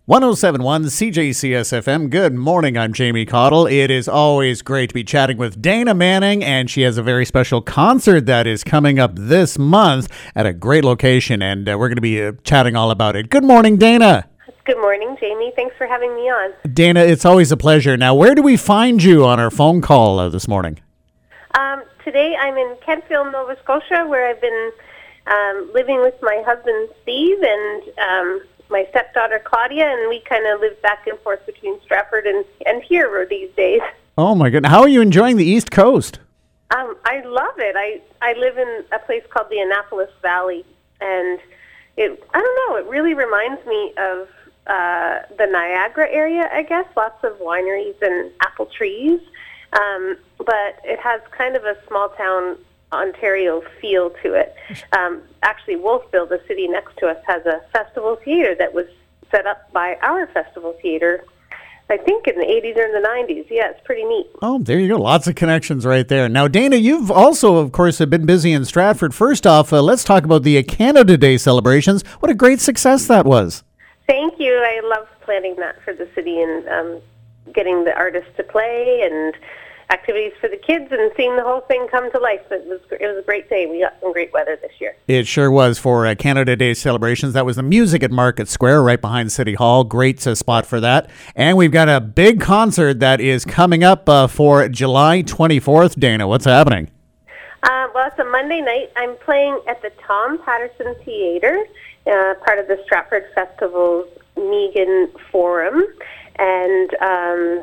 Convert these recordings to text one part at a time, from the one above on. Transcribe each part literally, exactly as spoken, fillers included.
one oh seven point one C J C S F M. Good morning, I'm Jamie Cottle. It is always great to be chatting with Dana Manning, and she has a very special concert that is coming up this month at a great location, and uh, we're going to be uh, chatting all about it. Good morning, Dana. Good morning, Jamie. Thanks for having me on. Dana, it's always a pleasure. Now, where do we find you on our phone call uh, this morning? Um, today I'm in Kentfield, Nova Scotia, where I've been um, living with my husband, Steve, and um, my stepdaughter, Claudia, and we kind of live back and forth between Stratford and, and here these days. Oh, my goodness. How are you enjoying the East Coast? Um, I love it. I, I live in a place called the Annapolis Valley, and it I don't know, it really reminds me of uh, the Niagara area, I guess. Lots of wineries and apple trees, um, but it has kind of a small-town Ontario feel to it. Um, actually, Wolfville, the city next to us, has a festival theater that was set up by our festival theater, I think in the eighties or in the nineties. Yeah, it's pretty neat. Oh, there you go. Lots of connections right there. Now, Dana, you've also, of course, have been busy in Stratford. First off, uh, let's talk about the Canada Day celebrations. What a great success that was. Thank you. I love planning that for the city and um, getting the artists to play and activities for the kids and seeing the whole thing come to life. It was it was a great day. We got some great weather this year. It sure was for uh, Canada Day celebrations. That was the music at Market Square right behind City Hall. Great uh, spot for that. And we've got a big concert that is coming up uh, for July twenty-fourth. Dana, what's happening? Uh, well, it's a Monday night. I'm playing at the Tom Patterson Theatre, uh, part of the Stratford Festival's Megan Forum. And um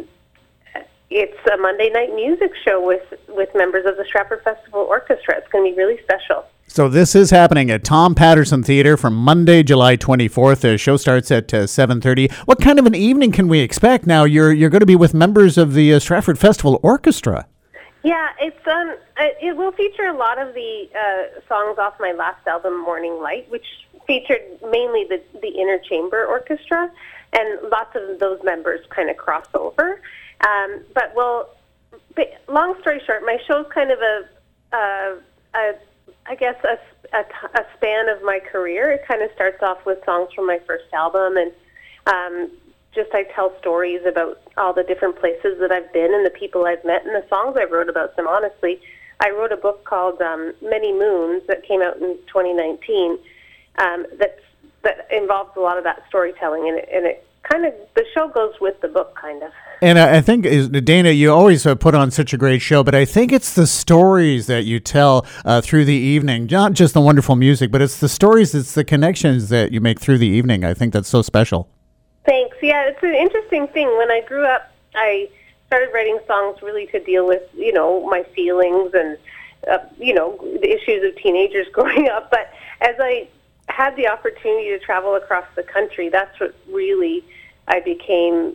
it's a Monday night music show with, with members of the Stratford Festival Orchestra. It's going to be really special. So this is happening at Tom Patterson Theatre from Monday, July twenty-fourth. The show starts at uh, seven thirty. What kind of an evening can we expect? Now, you're you're going to be with members of the uh, Stratford Festival Orchestra. Yeah, it's um, it will feature a lot of the uh, songs off my last album, Morning Light, which featured mainly the, the Inner Chamber Orchestra, and lots of those members kind of cross over. Um, but, well, but long story short, my show's kind of a, uh, a I guess, a, a, a span of my career. It kind of starts off with songs from my first album, and um, just I tell stories about all the different places that I've been and the people I've met and the songs I wrote about them. Honestly, I wrote a book called um, Many Moons that came out in twenty nineteen um, that that involves a lot of that storytelling, and it, and it kind of, the show goes with the book, kind of. And I think, Dana, you always uh, put on such a great show, but I think it's the stories that you tell uh, through the evening, not just the wonderful music, but it's the stories, it's the connections that you make through the evening. I think that's so special. Thanks. Yeah, it's an interesting thing. When I grew up, I started writing songs really to deal with, you know, my feelings and, uh, you know, the issues of teenagers growing up. But as I had the opportunity to travel across the country, that's what really I became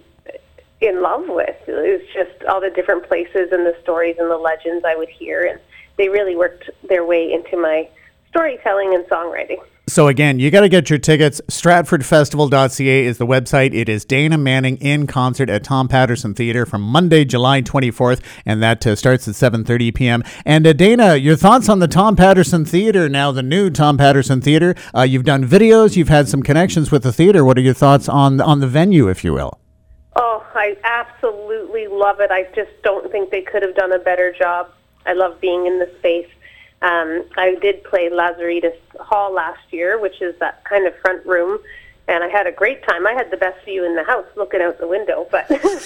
in love with. It was just all the different places and the stories and the legends I would hear, and they really worked their way into my storytelling and songwriting. So again, you got to get your tickets. Stratford Festival dot C A is the website. It is Dana Manning in concert at Tom Patterson Theatre from Monday, July twenty-fourth, and that uh, starts at seven thirty p.m. And uh, Dana, your thoughts on the Tom Patterson Theatre now, the new Tom Patterson Theatre? Uh, you've done videos, you've had some connections with the theatre. What are your thoughts on on the venue, if you will? Oh, I absolutely love it. I just don't think they could have done a better job. I love being in the space. Um, I did play Lazaridis Hall last year, which is that kind of front room, and I had a great time. I had the best view in the house looking out the window, but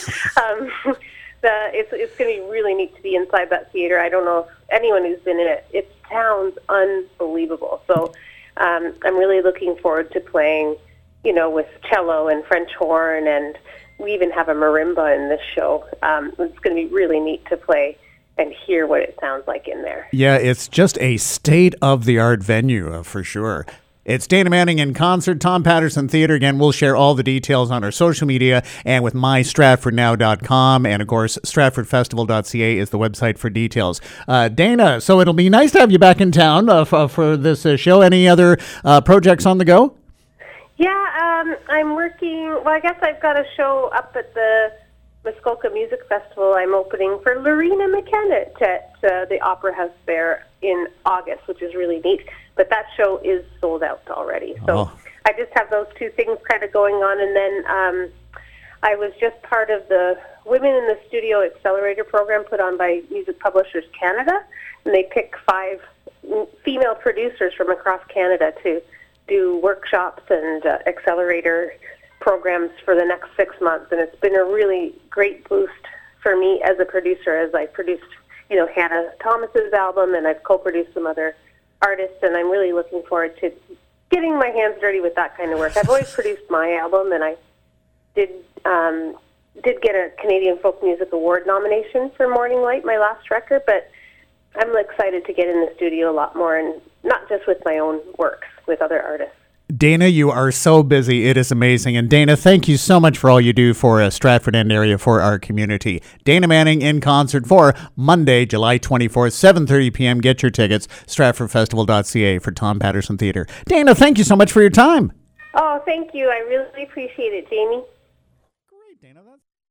um, the, it's, it's going to be really neat to be inside that theater. I don't know if anyone who's been in it. It sounds unbelievable. So um, I'm really looking forward to playing, you know, with cello and French horn, and we even have a marimba in this show. Um, it's going to be really neat to play and hear what it sounds like in there. Yeah, it's just a state-of-the-art venue, uh, for sure. It's Dana Manning in concert, Tom Patterson Theatre. Again, we'll share all the details on our social media and with my stratford now dot com. And, of course, Stratford Festival dot C A is the website for details. Uh, Dana, so it'll be nice to have you back in town uh, for, for this uh, show. Any other uh, projects on the go? Yeah, um, I'm working, well, I guess I've got a show up at the Muskoka Music Festival. I'm opening for Lorena McKenna at uh, the Opera House there in August, which is really neat. But that show is sold out already. So oh. I just have those two things kind of going on. And then um, I was just part of the Women in the Studio Accelerator program put on by Music Publishers Canada, and they pick five female producers from across Canada to do workshops and uh, accelerator programs for the next six months. And it's been a really great boost for me as a producer, as I produced, you know, Hannah Thomas's album, and I've co-produced some other artists, and I'm really looking forward to getting my hands dirty with that kind of work. I've always produced my album, and I did um, did get a Canadian Folk Music Award nomination for Morning Light, my last record, but I'm excited to get in the studio a lot more, and not just with my own works, with other artists. Dana, you are so busy. It is amazing. And Dana, thank you so much for all you do for uh, Stratford End area, for our community. Dana Manning in concert for Monday, July twenty-fourth, seven thirty p.m. Get your tickets, stratford festival dot c a for Tom Patterson Theatre. Dana, thank you so much for your time. Oh, thank you. I really appreciate it, Jamie. Great, Dana. That's